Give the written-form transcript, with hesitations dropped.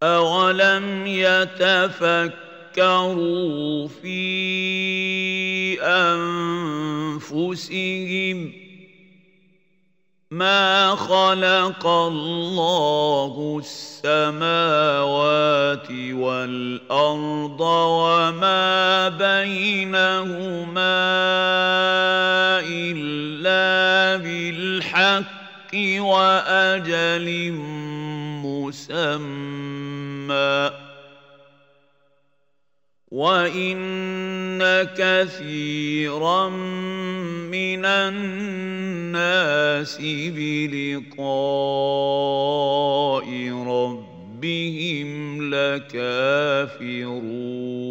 أَوَلَمْ يَتَفَكَّرُوا فِي أَنفُسِهِم مَا خَلَقَ اللَّهُ السَّمَاوَاتِ وَالْأَرْضَ وَمَا بَيْنَهُمَا إِلَّا بِالْحَقِّ وَأَجَلٍ مُّسَمًّى وَإِنَّ كَثِيرًا مِّنَ النَّاسِ بِلِقَاءِ رَبِّهِمْ لَكَافِرُونَ